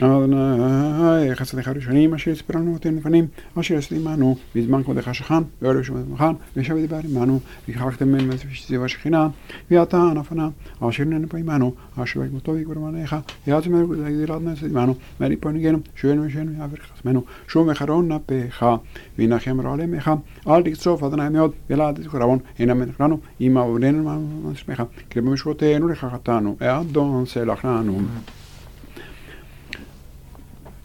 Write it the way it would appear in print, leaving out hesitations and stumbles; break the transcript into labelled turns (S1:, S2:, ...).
S1: אדוני חסדיך הראשונים אשר יספרנו אותנו לפנים אשר עשית עמנו בזמן כבודך שכן ואוהל שומר זמנך וישב דיבר עמנו וכחקתם ממנו ושזיו השכינה ואתה ענפנה אשר ננפה עמנו אשר בגמותו יקבר מעליך יעץ מלך גזירת נעשית עמנו מריפו נגנו שואנו ושאנו יעבר חסמנו שום וחרון נפך וינחם רע עליך אל תקצוף אדוני מאוד ולא תזכרון הנה מלך לנו עם עבודנו מה נשמך כי במשפטנו לך חטאנו אדון סלח לנו